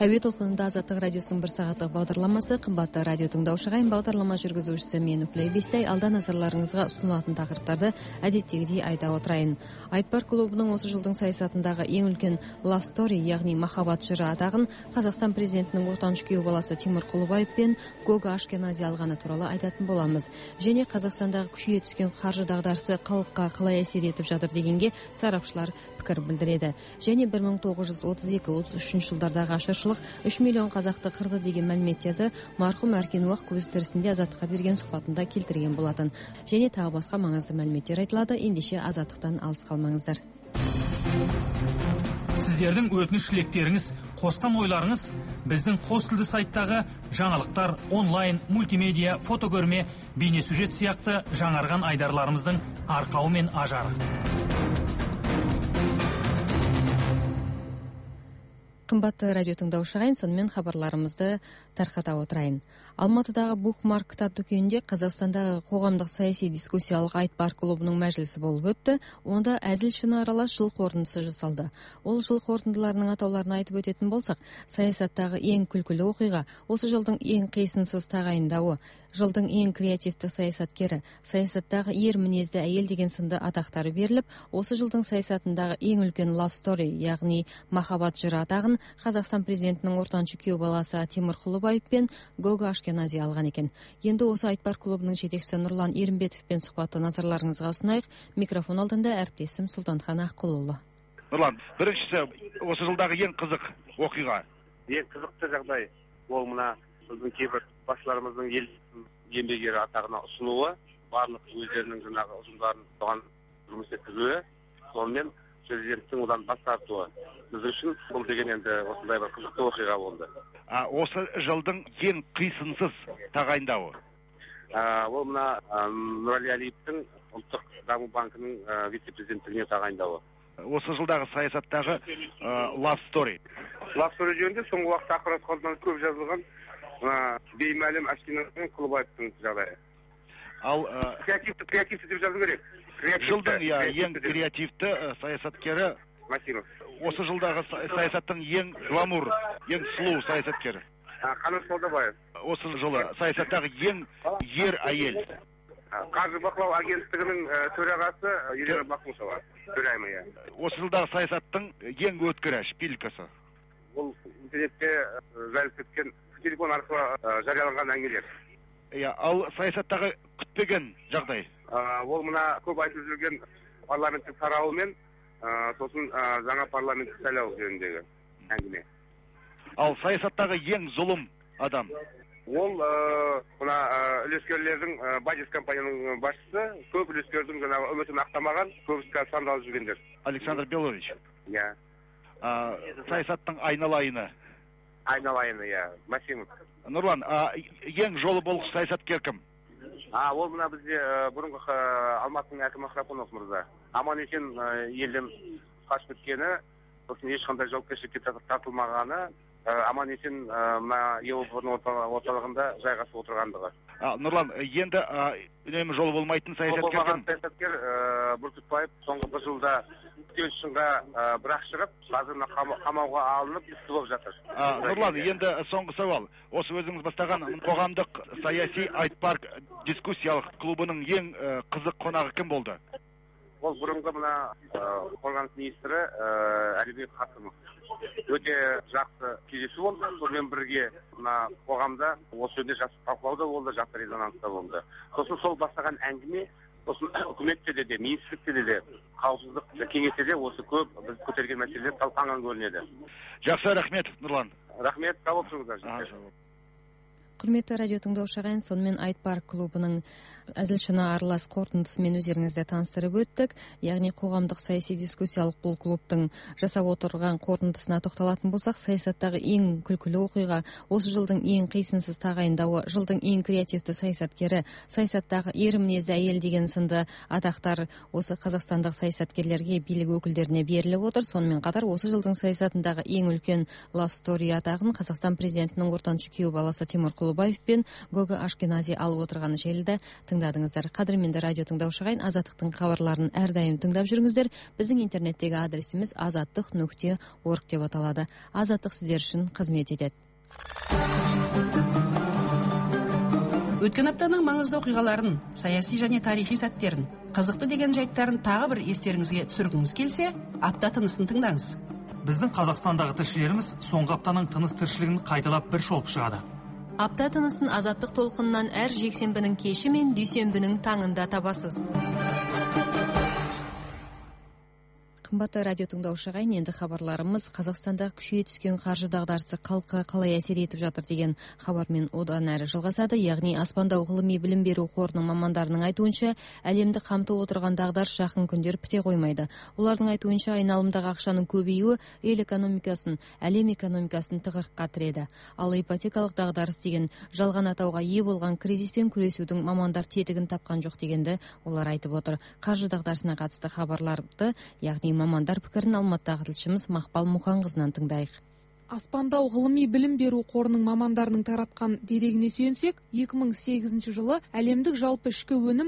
Әуе толқынында Азаттық радиосының 1 сағаттық бағдарламасы. Қымбатты радио тыңдаушы ағайын, бағдарлама жүргізушісі мен Үкілей Бестай. Алда назарларыңызға ұсынылатын тақырыптарды әдеттегідей айта отырайын. Айтпар клубының осы жылдың саясатындағы ең үлкен love story, яғни махаббат жыры атағын Қазақстан президентінің ортаншы күйеу баласы Тимур Құлыбаев пен Гога Ашкенази алғаны туралы айтатын боламыз. Және Қазақстандағы күшейе түскен қаржы дағдарысы халыққа қалай әсер етіп жатыр дегенге сарапшылар пікір білдіреді. Және 1932-33 жылдардағы ашаршылық 3 миллион қазақты қырды деген мәліметтерді марқұм Әркен Уақ көз тірісінде Азаттыққа берген сұхбатында келтірген болатын. Және тағы басқа маңызды мәліметтер айтылады. Ендеше Азаттықтан алыс қалмаңыздар. Сіздердің өтініш тілектеріңіз, қосқан ойларыңыз біздің қос тілді сайттағы жаңалықтар, онлайн, мультимедиа, фотокөрме, бейнесюжет сияқты жаңарған айдарларымыздың арқауы мен ажары. Қымбатты радио тыңдаушы ағайын, сонымен хабарларымызды тарқата отырайын. Алматыдағы Букмарк кітап дүкенінде Қазақстандағы қоғамдық саяси дискуссиялық Айтпар клубының мәжілісі болып өтті. Онда әзіл-шыны аралас жыл қорытындысы жасалды. Ол жыл қорытындыларының атауларын айтып өтетін болсақ, саясаттағы ең күлкілі оқиға, осы жылдың ең қисынсыз тағайындауы, жылдың ең креативті саясаткері, саясаттағы ер мінезді әйел деген сынды атақтары беріліп, осы жылдың саясатындағы ең үлкен love story, яғни махаббат жыры атағын Қазақстан президентінің ортаншы күйеу баласы Тимур Құлыбаев пен Гога Ашкенази алған екен. Енді осы Айтпар клубының жетекшісі Нұрлан Ерімбетовпен сұхбатты назарларыңызға ұсынайық. Микрофон алдында әріптесім Сұлтанхан Аққұлұлы. Нұрлан, біріншісі осы жылдағы ең қызық оқиға. Ең қызықты жағдай ол мына біздің кейбір басшыларымыздың ел еңбек ері атағына ұсынуы, барлық өздерінің жаңағы ұжымдарын соған жұмыс еткізуі, сонымен президенттің одан бас тартуы. Біз үшін бұл деген енді осындай бір қызықты оқиға болды. Осы жылдың ең қисынсыз тағайындауы? Ол мына Нұрәлі Әлиевтің ұлттық даму банкінің вице-президенттігіне тағайындауы. Осы жылдағы саясаттағы love story. Love story жөнінде соңғы уақытта ақпарат құралдарында көп жазылған беймәлім Ашкенази мен Құлыбаевтың жағдайы. Ал креативті деп жазу керек. Жылдың ең креативті саясаткері Масимов. Осы жылдағы саясаттың ең гламур, ең сұлу саясаткері Қаныш Молдабаев. Осы жылы саясаттағы ең ер әйел Қаржы бақылау агенттігінің төрағасы Елена Бақмұсова, төрайымы. Осы жылдағы саясаттың ең өткір шпилькасы. Ол интернетте жайылып кеткен телефон арқылы жарияланған әңгімелер. Ал саясаттағы күтпеген жағдай? Ол мына көп айтылып жүрген парламенттік тарауы мен сосын жаңа парламенттік сайлау жөніндегі әңгіме. Ал саясаттағы ең зұлым адам? Ол мына үлескерлердің Бадис компанияның басшысы, көп үлескердің жаңағы үмітін ақтамаған, көбісі сандалып жүргендер. Александр Белович. Иә. Саясаттың айналайыны? Айналайыны, Масимов. Нұрлан, ең жолы болғыш саясаткер кім? Ол мына бізде бұрынғы Алматының әкімі Храпунов мырза. Аман есен елден қашып кеткені, сосын ешқандай жауапкершілікке тартылмағаны, аман есен мына Еуропаның орталығында жайғасып отырғандығы. Нұрлан, енді үнемі жолы болмайтын саясаткер кім? Саясаткер Бүркітбаев соңғы бір жылда шыңға бірақ шығып, қазір қамауға алынып, істі болып жатыр. Нұрлан, енді соңғы сауал. Осы өзіңіз бастаған қоғамдық саяси Айтпар дискуссиялық клубының ең қызық қонағы кім болды? Ол бұрынғы мына қорғаныс министрі Әлібек Қасымов. Өте жақсы кездесу болды. Сонымен бірге мына қоғамда осы жөнінде жақсы талқылау да болды, жақсы резонанс та болды. Сосын сол бастаған әңгіме, сосын үкіметте де, министрлікте де, қауіпсіздік кеңесте де осы көп біз көтерген мәселелер талқыланған көрінеді. Жақсы, рахмет, Нұрлан. Рахмет, сау болыңыздар. Құрметті радио тыңдаушы ағайын, сонымен Айтпар клубының әзіл-шыны аралас қорытындысымен өздеріңізді таныстырып өттік. Яғни қоғамдық саяси дискуссиялық бұл клубтың жасап отырған қорытындысына тоқталатын болсақ, саясаттағы ең күлкілі оқиға, осы жылдың ең қисынсыз тағайындауы, жылдың ең креативті саясаткері, саясаттағы ер мінезді әйел деген сынды атақтар осы қазақстандық саясаткерлерге, билік өкілдеріне беріліп отыр. Сонымен қатар осы жылдың саясатындағы ең үлкен love story атағын Қазақстан президентінің ортаншы күйеу баласы Тимур Құлыбаев толобаев пен Гога Ашкенази алып отырган желде тыңдадыңыздар. Кадырменде радио тыңдаушы агайын, Азаттыктын кабарларын ар дайым тыңдап жүрүңүздөр. Биздин интернеттеги адресimiz azattыk.org деп аталады. Азаттык сиздер үчүн кызмет этет. Өткен аптаның маңызды окуйгаларын, саясий және тарихи сәттерін, қызықты деген жайттарын тағы бір естеріңізге түсіргіңіз келсе, апта тынысын тыңдаңыз. Біздің Қазақстандағы тілшілеріміз соңғы аптаның тыныс тіршілігін қайталап бір шолып шығады. Апта тынысын Азаттык толқынынан әр жексенбінің кеші мен дүйсенбінің таңында табасыз. Кымбатты радио тыңдаушы агайын, енді хабарларымыз Қазақстанда күшейе түскен қаржы дағдарысы халыққа қалай әсер етіп жатыр деген хабармен одан әрі жалғасады. Яғни Аспандау ғылыми білім беру қорының мамандарының айтуынша, әлемді қамтып отырған дағдарыс жақын күндер біте қоймайды. Олардың айтуынша, айналымдағы ақшаның көбеюі ел экономикасын, әлем экономикасын тығырыққа тіреді. Ал ипотекалық дағдарыс деген жалған атауға ие болған кризиспен күресудің мамандар тетігін тапқан жоқ дегенді олар айтып отыр. Қаржы дағдарысына қатысты хабарларды, яғни мамандар пікірін Алматыдағы тілшіміз Мақпал Мұханқызынан тыңдайық. Аспандау ғылыми білім беру қорының мамандарының таратқан дерегіне сүйенсек, 2008 жылы әлемдік жалпы ішкі өнім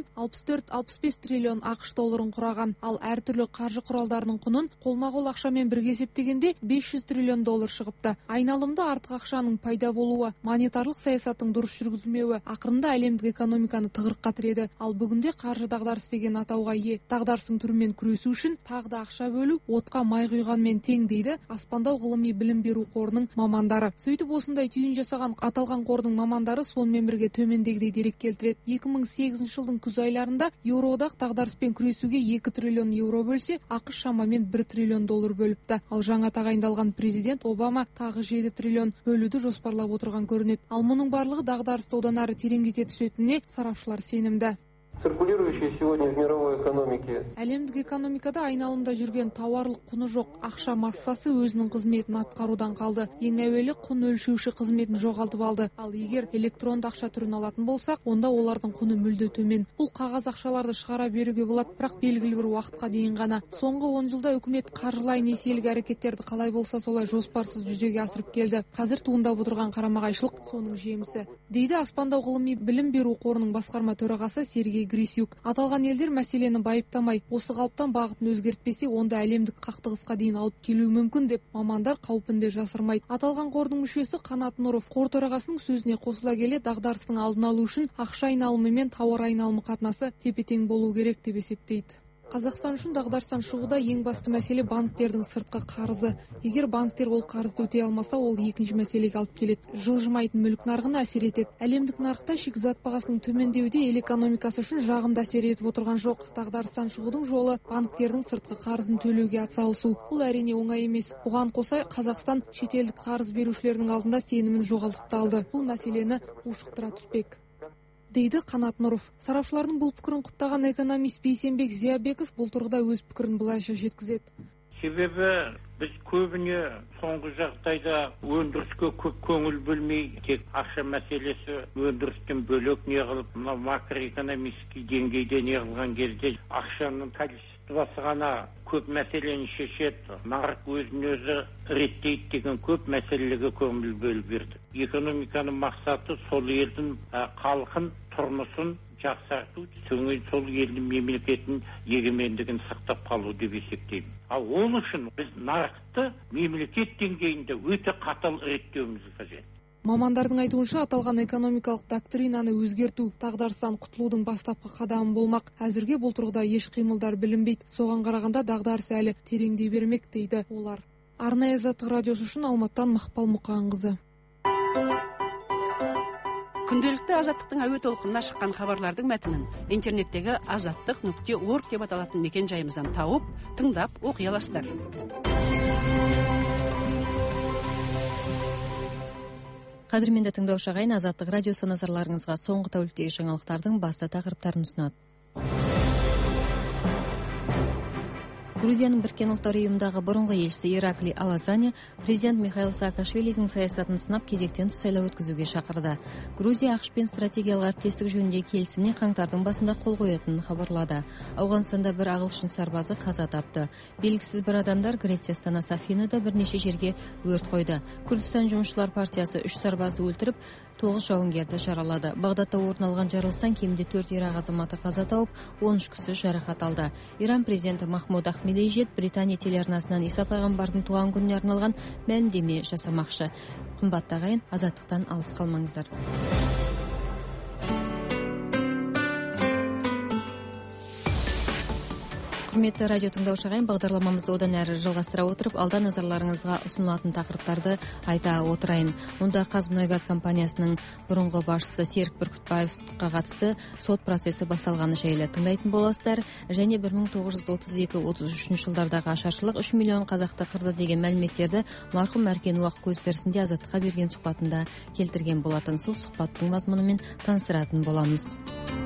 64-65 триллион ақш долларын құраған, ал әртүрлі қаржы құралдарының құнын қолма-қол ақшамен бірге есептегенде 500 триллион доллар шығыпты. Айналымда артық ақшаның пайда болуы, монетарлық саясаттың дұрыс жүргізілмеуі ақырында әлемдік экономиканы тығырыққа тіреді. Ал бүгінде қаржы дағдарыс деген атауға ие дағдарыстың түрімен күресу үшін тағы да ақша бөлу отқа май құйғанмен тең дейді Аспандау ғылыми білім беру қорының мамандары. Сөйтіп осындай түйін жасаған аталған қордың мамандары сонымен бірге төмендегідей дерек келтіреді. 2008 жылдың күз айларында Еуроодақ дағдарыспен күресуге 2 триллион евро бөлсе, ақш шамамен 1 триллион доллар бөліпті. Ал жаңа тағайындалған президент Обама тағы 7 триллион бөлуді жоспарлап отырған көрінеді. Ал мұның барлығы дағдарысты одан әрі тереңдете түсетініне сарапшылар сенімді. Циркулирующие сегодня в мировой экономике. Әлемдік экономикада айналымда жүрген тауарлық құны жоқ ақша массасы өзінің қызметін атқарудан қалды. Ең әуелі құн өлшеуші қызметін жоғалтып алды. Ал егер электронды ақша түрін алатын болсақ, онда олардың құны мүлде төмен. Бұл қағаз ақшаларды шығара беруге болады, бірақ белгілі бір уақытқа дейін ғана. Соңғы 10 жылда үкімет қаржылай несиелік әрекеттерді қалай болса солай жоспарсыз жүзеге асырып келді. Қазір туындап отырған қарама-қайшылық соның жемісі, дейді Аспандау ғылыми білім беру қорының басқарма төрағасы Сергей Грисюк. Аталған елдер мәселені байыптамай, осы қалыптан бағытын өзгертпесе, онда әлемдік қақтығысқа дейін алып келуі мүмкін деп мамандар қаупінде жасырмайды. Аталған қордың мүшесі Қанат Нұров қор төрағасының сөзіне қосыла келе, дағдарыстың алдын алу үшін ақша айналымы мен тауар айналымы қатынасы тепе-тең болу керек деп есептейді. Қазақстан үшін дағдарыстан шығуда ең басты мәселе банктердің сыртқы қарызы. Егер банктер ол қарызды өтей алмаса, ол екінші мәселеге алып келеді. Жылжымайтын мүлік нарығына әсер етеді. Әлемдік нарықта шикізат бағасының төмендеуде ел экономикасы үшін жағымды әсер етіп отырған жоқ. Дағдарыстан шығудың жолы банктердің сыртқы қарызын төлеуге атсалысу. Бұл әрине оңай емес. Бұған қоса Қазақстан шетелдік қарыз берушілердің алдында сенімін жоғалтып алды. Бұл мәселені ушықтыра түспек, дейді Қанат Нұров. Сарапшылардың бұл пікірін құптаған экономист Бейсенбек Зиябеков бұл тұрғыда өз пікірін былайша жеткізеді. Себебі біз көбіне соңғы жағдайда өндіріске көп көңіл бөлмей, тек ақша мәселесі өндірістен бөлек неғылып, макроэкономический деңгейде неғылған кезде ақшаның количествосы ғана көп мәселені шешеді, нарық өзін өзі реттейді деген көп мәселеге көңіл бөліп берді. Экономиканың мақсаты сол елдің халқын, тұрмысын жақсарту, сол елдің мемлекетін егемендігін сақтап қалу деп есептеймін. Ал ол үшін біз нарықты мемлекет деңгейінде өте қатал реттеуіміз қажет. Мамандардың айтуынша, аталған экономикалық доктринаны өзгерту дағдарыстан құтылудың бастапқы қадамы болмақ. Әзірге бұл тұрғыда еш қимылдар білінбейді. Соған қарағанда дағдарыс әлі тереңдей бермек дейді олар. Арнайы Азаттық радиосы үшін Алматыдан Мақпал Мұқанқызы. Күнделікті Азаттықтың әуе толқынына шыққан хабарлардың мәтінін интернеттегі azattық.org деп аталатын мекен жайымыздан тауып, тыңдап, оқи аласыздар. Қадірменді тыңдаушы ағайын, Азаттық радиосы назарларыңызға соңғы тәуліктегі жаңалықтардың басты тақырыптарын ұсынады. Грузияның Біріккен ұлттар ұйымындағы бұрынғы елшісі Иракли Алазани президент Михаил Саакашвилидің саясатын сынап кезектен тыс сайлау өткізуге шақырды. Грузия ақш-пен стратегиялық әріптестік жөніндегі келісіміне қаңтардың басында қол қоятынын хабарлады. Ауғанстанда бір ағылшын сарбазы қаза тапты. Белгісіз бір адамдар Греция астанасы Афинада бірнеше жерге өрт қойды. Күрдістан жұмысшылар партиясы 3 сарбазды өлтіріп, 9 жауынгерді жаралады. Бағдатта орын алған жарылыстан кемінде 4 Ирак азаматы қаза тауып, 13 кісі жарақат алды. Иран президенті Махмуд Ахмедейжет Британия телеарнасынан Иса пайғамбардың туған күніне арналған мәлімдеме жасамақшы. Қымбатты ағайын, азаттықтан алыс қалмаңыздар. Құрметті радио тыңдаушы ағайын, бағдарламамызды одан әрі жалғастыра отырып, алда назарларыңызға ұсынылатын тақырыптарды айта отырайын. Онда Қазмұнайгаз компаниясының бұрынғы басшысы Серік Бүркітбаевқа қатысты сот процесі басталғаны жайлы тыңдайтын боласыздар, және 1932-33 жылдардағы ашаршылық 3 миллион қазақты қырды деген мәліметтерді марқұм Мәркен Уақ көз тірісінде Азаттыққа берген сұхбатында келтірген болатын. Сол сұхбаттың мазмұнымен таныстыратын боламыз.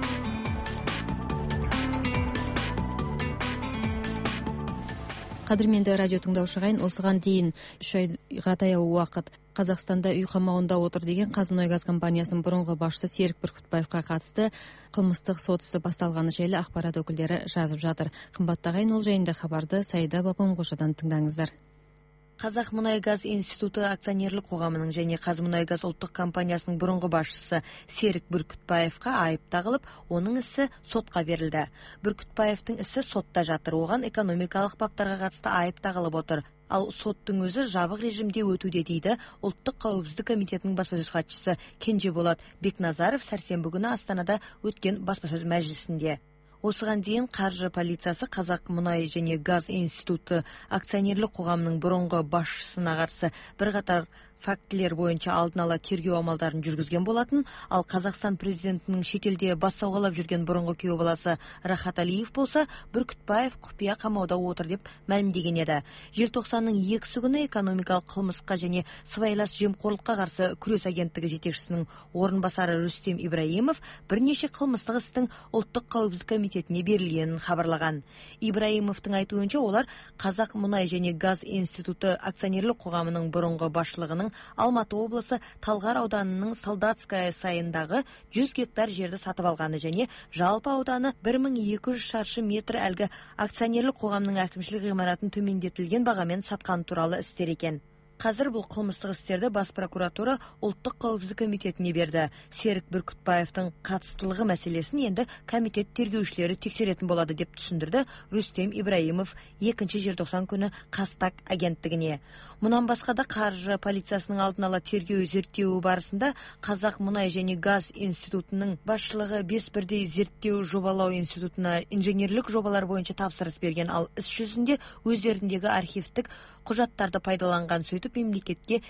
Қадірменді радио тыңдаушы ағайын, осыған дейін 3 айға таяу уақыт Қазақстанда үй қамауында отыр деген Қазмұнайгаз компаниясының бұрынғы басшысы Серік Бүркітбаевқа қатысты қылмыстық сот ісі басталғаны жайлы ақпарат өкілдері жазып жатыр. Қымбатты ағайын, ол жайында хабарды Саида Бапамқожадан тыңдаңыздар. Қазақмұнайгаз институты акционерлік қоғамының және Қазмұнайгаз ұлттық компаниясының бұрынғы басшысы Серік Бүркітбаевқа айып тағылып, оның ісі сотқа берілді. Бүркітбаевтың ісі сотта жатыр, оған экономикалық баптарға қатысты айып тағылып отыр. Ал соттың өзі жабық режимде өтуде дейді ұлттық қауіпсіздік комитетінің баспасөз хатшысы Кенжеболат Бекназаров сәрсенбі күні Астанада өткен баспасөз мәжілісінде. Осыған дейін қаржы полициясы Қазақмұнай және газ институты акционерлік қоғамының бұрынғы басшысына қарсы бірқатар фактілер бойынша алдын ала тергеу амалдарын жүргізген болатын, ал Қазақстан президентінің шетелде бас сауғалап жүрген бұрынғы күйеу баласы Рахат Алиев болса, Бүркітбаев құпия қамауда отыр деп мәлімдеген еді. Желтоқсанның 2 күні экономикалық қылмысқа және сыбайлас жемқорлыққа қарсы күрес агенттігі жетекшісінің орынбасары Рүстем Ибраимов бірнеше қылмыстық істің ұлттық қауіпсіздік комитетіне берілгенін хабарлаған. Ибраимовтың айтуынша, олар Қазақмұнай және газ институты акционерлік қоғамының бұрынғы басшылығының Алматы облысы Талғар ауданының Солдатская сайындағы 100 гектар жерді сатып алғаны және жалпы ауданы 1200 шаршы метр әлгі акционерлік қоғамның әкімшілік ғимаратын төмендетілген бағамен сатқан туралы істер екен. Қазір бұл қылмыстық істерді бас прокуратура ұлттық қауіпсіздік комитетіне берді. Серік Бүркітбаевтың қатыстылығы мәселесін енді комитет тергеушілері тексеретін болады деп түсіндірді Рүстем Ибраимов 2 желтоқсан күні Қазтаг агенттігіне. Мұнан басқа да қаржы полициясының алдын ала тергеу зерттеуі барысында Қазақмұнай және газ институтының басшылығы 5 бірдей зерттеу жобалау институтына инженерлік жобалар бойынша тапсырыс берген, ал іс жүзінде өздеріндегі архивтік құжаттарды пайдаланған, сөйтіп мемлекетке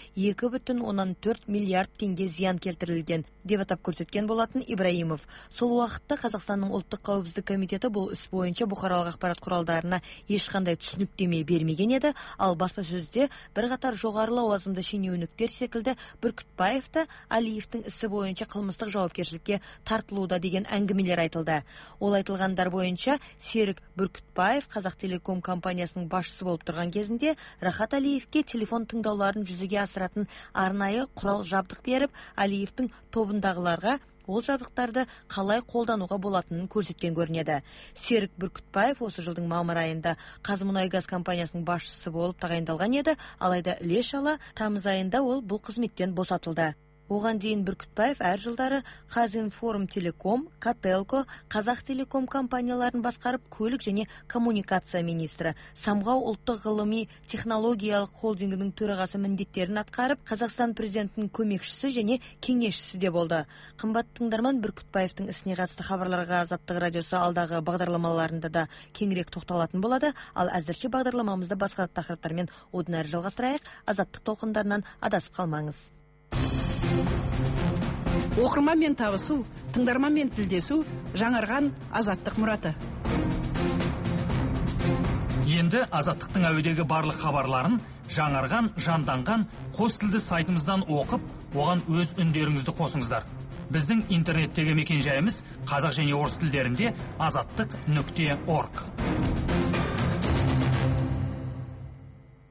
2,4 миллиард теңге зиян келтірілген деп атап көрсеткен болатын Ибраимов. Сол уақытта Қазақстанның ұлттық қауіпсіздік комитеті бұл іс бойынша бұқаралық ақпарат құралдарына ешқандай түсініктеме бермеген еді, ал баспасөзде бірқатар жоғары лауазымды шенеуніктер секілді Бүркітбаевта Алиевтің ісі бойынша қылмыстық жауапкершілікке тартылуда деген әңгімелер айтылды. Ол айтылғандар бойынша Серік Бүркітбаев Қазақтелеком компаниясының басшысы болып тұрған кезінде Рахат Алиевке телефон тыңдауларын жүзеге асыратын арнайы құрал жабдық беріп, Алиевтің тобындағыларға ол жабдықтарды қалай қолдануға болатынын көрсеткен көрінеді. Серік Бүркітбаев осы жылдың мамыр айында Қазмұнайгаз компаниясының басшысы болып тағайындалған еді, алайда іле-шала тамыз айында ол бұл қызметтен босатылды. Оған дейін Бүркітбаев әр жылдары Қазинформтелеком, Кателко, Қазақтелеком компанияларын басқарып, көлік және коммуникация министрі, Самғау ұлттық ғылыми технологиялық холдингінің төрағасы міндеттерін атқарып, Қазақстан президентінің көмекшісі және кеңесшісі де болды. Қымбат тыңдарман, Бүркітбаевтың ісіне қатысты хабарларға Азаттық радиосы алдағы бағдарламаларында да кеңірек тоқталатын болады, ал әзірше бағдарламамызды басқа тақырыптармен одан әрі жалғастырайық. Азаттық толқындарынан адасып қалмаңыз. Оқырманмен табысу, тыңдарманмен тілдесу, жаңарған Азаттық мұраты. Енді Азаттықтың әуедегі барлық хабарларын жаңарған, жанданған қос тілді сайтымыздан оқып, оған өз үндеріңізді қосыңыздар. Біздің интернеттегі мекен-жайымыз қазақ және орыс тілдерінде azattiq.org.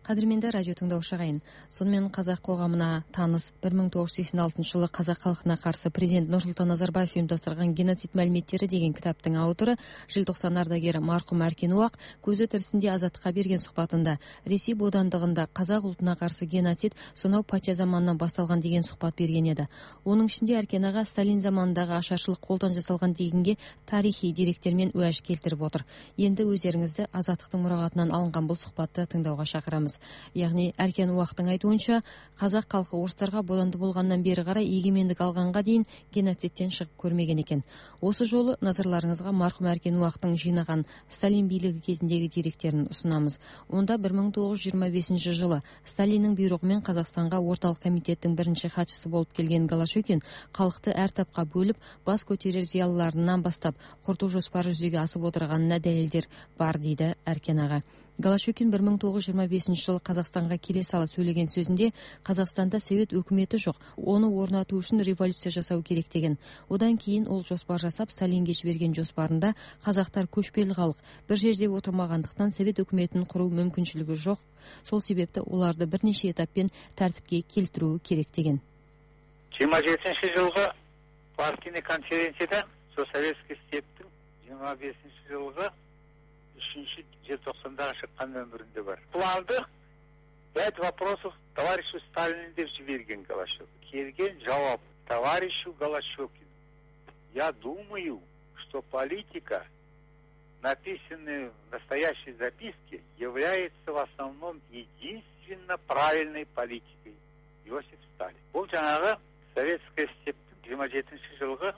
Кадірменді радио тыңдаушы ағайын, сонымен қазақ қоғамына таныс 1986 жылы қазақ халқына қарсы президент Нұрсұлтан Назарбаев ұйымдастырған геноцид мәліметтері деген кітаптың авторы, желтоқсан ардагері марқұм Әркен Уақ көзі тірісінде Азаттыққа берген сұхбатында Ресей бодандығында қазақ ұлтына қарсы геноцид сонау патша заманынан басталған деген сұхбат берген еді. Оның ішінде Әркен аға Сталин заманындағы ашаршылық қолдан жасалған дегенге тарихи деректермен уәж келтіріп отыр. Енді өздеріңізді Азаттықтың мұрағатынан алынған бұл сұхбатты тыңдауға шақырамыз. Яғни Әркен Уақтың айтуынша, қазақ халқы орыстарға боданды болғаннан бері қарай егемендік алғанға дейін геноцидтен шығып көрмеген екен. Осы жолы назарларыңызға марқұм Әркен Уақтың жинаған Сталин билігі кезіндегі деректерін ұсынамыз. Онда 1925 жылы Сталиннің бұйрығымен Қазақстанға орталық комитеттің бірінші хатшысы болып келген Голощекин халықты әр тапқа бөліп, бас көтерер зиялыларынан бастап құрту жоспары жүзеге асып отырғанына дәлелдер бар дейді Әркен аға. Голощекин 1925 жылы Қазақстанға келе сала сөйлеген сөзінде Қазақстанда совет өкіметі жоқ, оны орнату үшін революция жасау керек деген. Одан кейін ол жоспар жасап, Сталинге жіберген жоспарында қазақтар көшпелі халық, бір жерде отырмағандықтан совет өкіметін құру мүмкіншілігі жоқ. Сол себепті оларды бірнеше этаппен тәртіпке келтіруі керек деген. 27 жылғы партийный конференцияда Советский стептің 25 жылғы 3 желтоқсандағы шыққан өмірінде бар. Планды 5 вопросов товарищу Сталину деп жіберген Голощекин. Келген жауап: товарищу Голощекину, я думаю, что политика, написанная в настоящей записке, является в основном единственно правильной политикой. Иосиф Сталин. Бұл жаңағы Советская стептің 27 жылғы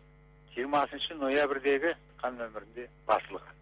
20 ноябрьдегі қан өмірінде басылған.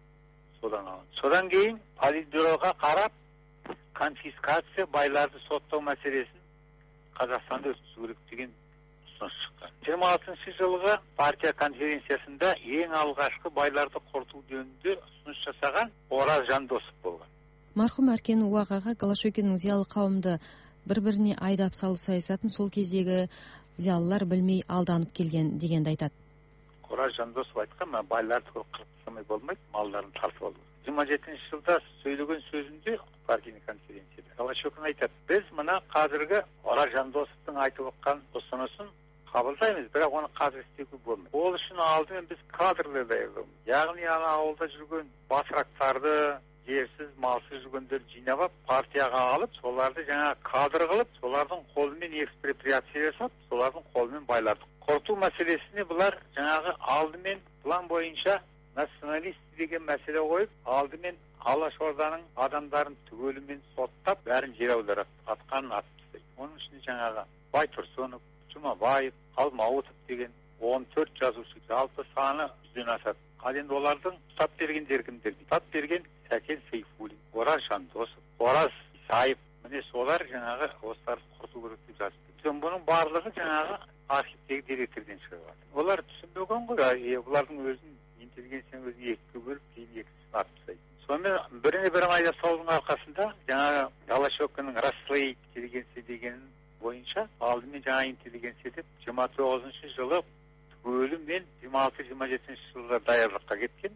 Содан кейін Политбюроға қарап, конфискация, байларды соттау мәселесін Қазақстанда өткізу керек деген ұсыныс шыққан. 26 жылғы партия конференциясында ең алғашқы байларды құрту жөнінде ұсыныс жасаған Ораз Жандосов болған. Марқұм Әркен Уақ аға Голощекиннің зиялы қауымды бір-біріне айдап салу саясатын сол кездегі зиялылар білмей алданып келген дегенді айтады. Ораз Жандосов айтқан, байларды қырып тастамай болмайды, малдарын тартып алу. 27 жылда сөйлеген сөзінде партийный конференцияда Голощекин айтады: біз мына қазіргі Ораз Жандосовтың айтып отқан ұсынысын қабылдаймыз, бірақ оны қазір істеуге болмайды. Ол үшін алдымен біз кадрлар даярлаймыз. Яғни ана ауылда жүрген басырақтарды, жерсіз, малсыз жүргендерді жинап алып, партияға алып, соларды жаңа кадр қылып, солардың қолымен экспроприация жасап, солардың қолымен байларды құрту мәселесіне бұлар жаңағы алдымен план бойынша националист деген мәселе қойып, алдымен Алашорданың адамдарын түгелімен соттап, бәрін жер аударып, атқанын атып тастайды. Оның ішінде жаңағы Байтұрсынов, Жұмабаев, Алмауытов деген 14 жазушы, жалпы саны 100-ден асады. Ал енді олардың ұстап бергендер кімдер? Ұстап берген Сәкен Сейфуллин, Ораз Жандосов, Ораз Исаев. Міне солар жаңағы осыларды құрту керек деп жазды. Бұның барлығы жаңағы архивтегі деректерден шығады. Олар түсінбеген ғой, олардың өзін интеллигенцияның өзін екіге бөліп, кейін екісін атып тастайды. Сонымен біріне-бірі айда салудың арқасында жаңағы Голощекиннің расслоить интеллигенция деген бойынша алдымен жаңа интеллигенция деп 29 жылы түгелі мен 26-27 жылда даярлыққа кеткен.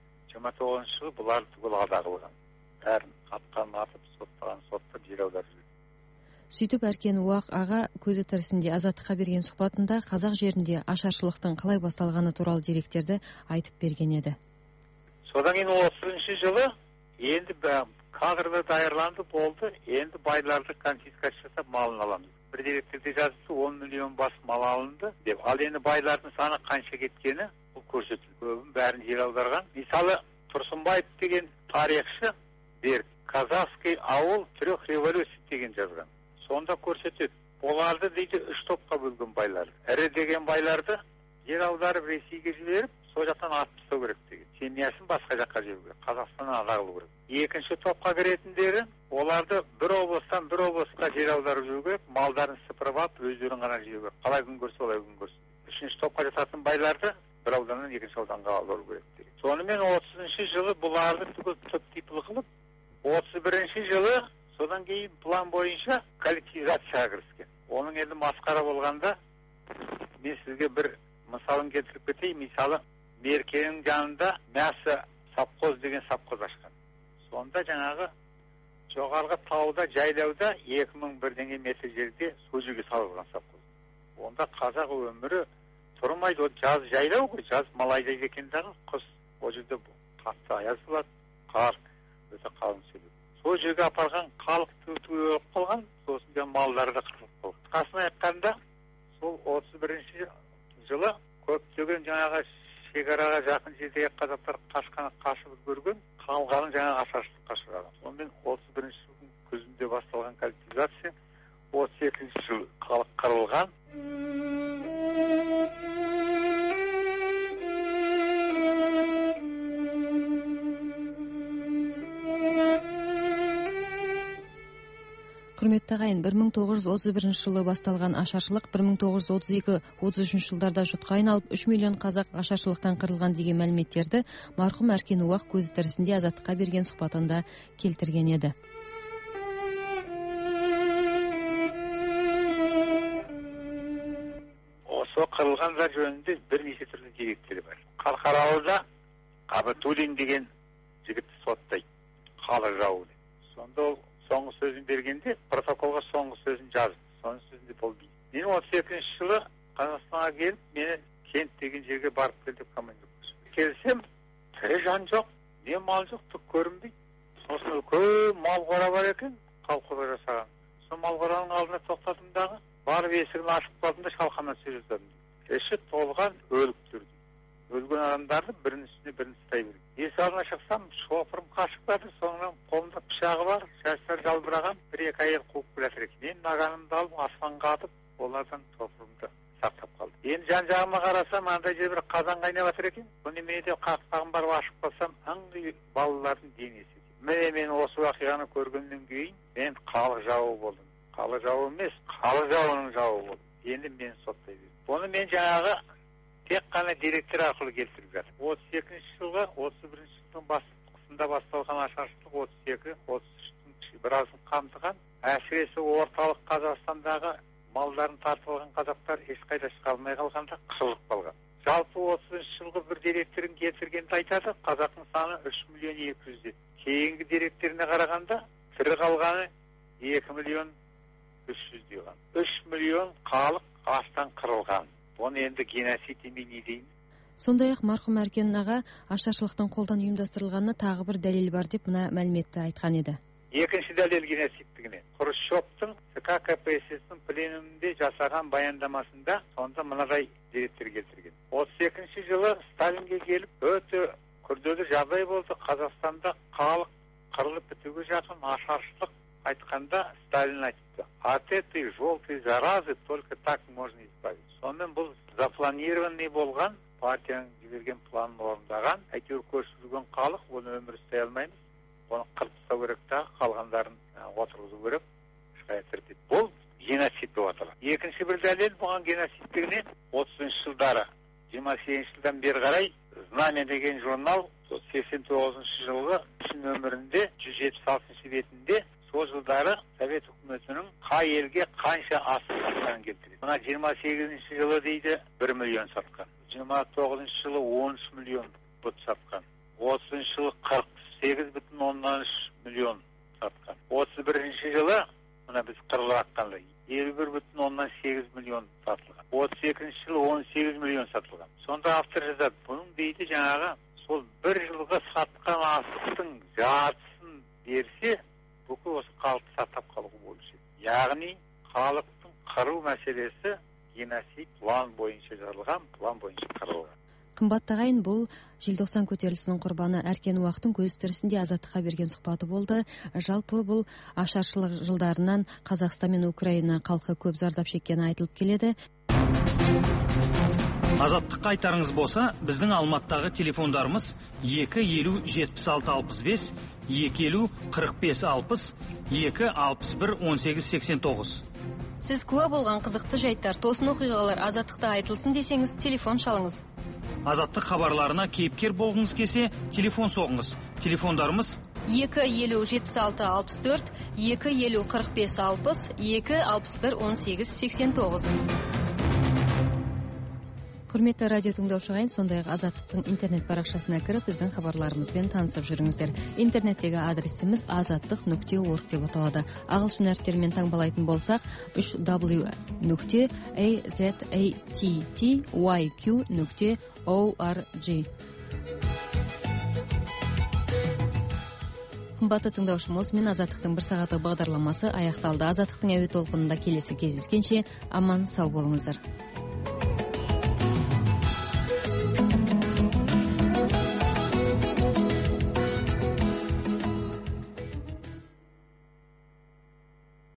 29 жылы бұлар түгел алдағы болған. Бәрін атқанын атып, соттаған соттап, жер аударып жүрген. Сөйтіп Әркен Уақ аға көзі тірісінде Азаттыққа берген сұхбатында қазақ жерінде ашаршылықтың қалай басталғаны туралы деректерді айтып берген еді. Содан кейін 30 жылы енді кадрлар даярланды, болды. Енді байларды конфискация жасап малын аламыз. Бір деректерде жазылса 10 миллион бас мал алынды деп. Ал енді байлардың саны қанша кеткені бұл көрсетілді. Көбін бәрін жер аударған. Мысалы Тұрсынбаев деген тарихшы Берг казахский ауыл 3 революция деген жазған. Сонда көрсетеді. Оларды дейді 3 топқа бөлген байлар. Ірі деген байларды жер аударып Ресейге жіберіп, сол жақтан атып тастау керек деген. Семьясын басқа жаққа жіберу керек. Қазақстаннан ағылу керек. Екінші топқа кіретіндері, оларды бір облыстан бір облысқа жер аударып жүру керек, малдарын сыпырып алып, өздерін ғана жіберу керек. Қалай күн көрсе, олай күн көрсін. Үшінші топқа жататын байларды бір ауданнан екінші ауданға алу керек деген. Сонымен 30 жылы бұларды түгел топ-типілі қылып, 31 жылы содан кейін план бойынша коллективизацияға кіріскен. Оның енді масқара болғанда, мен сізге бір мысалын келтіріп кетейін. Мысалы, Меркенің жанында Мясо совхоз деген совхоз ашқан. Сонда жаңағы жоғарғы тауда жайлауда 2001 метр жерде су жүгі салынған совхоз. Онда қазақ өмірі тұрмайды. Ол жаз жайлау ғой, жаз малай жайды екен дағы, қыс ол жерде қатты аяз болады, қар өте қалың сөйледі. Сол жерге апарған халық өліп қалған, сосын малдары да қырылып қалған. Қасына айтқанда сол 31 жылы көптеген жаңағы шекараға жақын жердегі қазақтар қашып көрген, қалғанын жаңағы ашаршылыққа ұшыраған. Сонымен 31 жылдың күзінде басталған коллективизация, 32 жыл халық қырылған. Құрметті ағайын, 1931 жылы басталған ашаршылық 1932-33 жылдарда жұтқа айналып 3 миллион қазақ ашаршылықтан қырылған деген мәліметтерді марқұм Әркен Уақ көзі тірісінде Азаттыққа берген сұхбатында келтірген еді. Осы қырылғандар жөнінде бірнеше түрлі деректер бар. Қарқаралыда Қабатулин деген жігітті соттайды, халық жауы. Сонда ол соңғы сөзін бергенде, протоколға соңғы сөзін жазып, соңғы сөзінде болмайды. Мен 32 жылы Қазақстанға келіп, мені кент деген жерге барып кел деп командир қойды. Келсем, тірі жан жоқ, не мал жоқ, түк көрінбейді. Сосын үлкен мал қора бар екен, колхозға жасаған. Сол мал қораның алдына тоқтадым дағы, барып есігін ашып қалдым да шалқамнан сөз жаздым. Іші толған өліктер. Өлген адамдарды бірінің үстіне бірін ұстай береді. Есі алдына шықсам, шофырым қашып жатыр, соңынан қолымда пышағы бар, шаштар жалбыраған, бір-екі әйел қуып келатыр екен. Мен наганымды алып, аспанға атып, олардан шофырымды сақтап қалдым. Енді жан-жағыма қарасам, андай жер бір қазан қайнап жатыр екен. Бұны мен де қақпағын барып ашып қалсам, аңғы балалардың денесі. Міне мен осы уақиғаны көргеннен кейін, мен халық жауы болдым. Халық жауы емес, халық жауының жауы болдым. Енді мен соттай бердім. Бұны мен жаңағы тек қана деректер арқылы келтіріп жатыр. 32 жылға 31 жылдың қысында басталған ашаршылық 32-33 біразын қамтыған. Әсіресе орталық Қазақстандағы малдарын тартып алған қазақтар ешқайда шыға алмай қалғанда қырылып қалған. Жалпы 30 жылғы бір деректерін келтіргенде айтады, қазақтың саны 3 миллион 200 еді. Кейінгі деректеріне қарағанда тірі қалғаны 2 миллион 300 дейған. 3 миллион халық аштан қырылған. Оны енді геноцид демей не дейміз? Сондай-ақ марқұм Әркен аға ашаршылықтың қолдан ұйымдастырылғанына тағы бір дәлел бар деп мына мәліметті айтқан еді. Екінші дәлел геноцидтігіне. Хрущевтың ЦК КПСС-ның пленумінде жасаған баяндамасында сонда мынадай деректер келтірген. 32 жылы Сталинге келіп, өте күрделі жағдай болды. Қазақстанда халық қырылып бітуге жақын ашаршылық айтқанда Сталин айтты: от этой желтой заразы только так можно избавиться. Сонымен бұл запланированный болған, партияның жіберген планын орындаған, әйтеуір көшіп жүрген халық, оны өмір сүрей алмаймыз. Оны қырып тастау керек та, қалғандарын отырғызу керек, ешқайда деп. Бұл геноцид деп аталады. Екінші бір дәлел бұған геноцидтігіне 30 жылдары, 28 жылдан бері қарай Знамя деген журнал 89 жылғы нөмірінде 176 бетінде сол жылдары Совет үкіметінің қай елге қанша астық сатқанын келтіреді. Мына 28 жылы дейді 1 миллион сатқан. 29 жылы 13 миллион бұт сатқан. 30 жылы 48,3 миллион сатқан. 31 жылы, мына біз қырылып атқанда 51,8 миллион сатылған. 32 жылы 18 миллион сатылған. Сонда автор жазады, бұның дейді жаңағы сол бір жылға сатқан астықтың жартысын берсе, бүкіл осы халықты сақтап қалуға болушы. Яғни халықтың қыру мәселесі геноцид план бойынша жазылған, план бойынша қырылған. Қымбатты ағайын, бұл желтоқсан көтерілісінің құрбаны Әркен Уақтың көз тірісінде Азаттыққа берген сұхбаты болды. Жалпы бұл ашаршылық жылдарынан Қазақстан мен Украина халқы көп зардап шеккені айтылып келеді. Азаттыққа айтарыңыз болса, біздің Алматыдағы телефондарымыз 250-76-65, 250-45-60, 261-18-89. Сіз куә болған қызықты жайттар, тосын оқиғалар Азаттықта айтылсын десеңіз, телефон шалыңыз. Азаттық хабарларына кейіпкер болғыңыз келсе, телефон соғыңыз. Телефондарымыз 250-76-64, 250-45-60, 261-18-89. Құрметті радио тыңдаушы ағайын, сондай-ақ Азаттықтың интернет парақшасына кіріп, біздің хабарларымызбен танысып жүріңіздер. Интернеттегі адресіміз azattik.org деп аталады. Ағылшын әріптерімен таңбалайтын болсақ, 3w.azattyq.org. Қымбатты тыңдаушымыз, мен Азаттықтың бір сағаты бағдарламасы аяқталды. Азаттықтың әуе толқынында келесі кездескенше аман сау болыңыздар.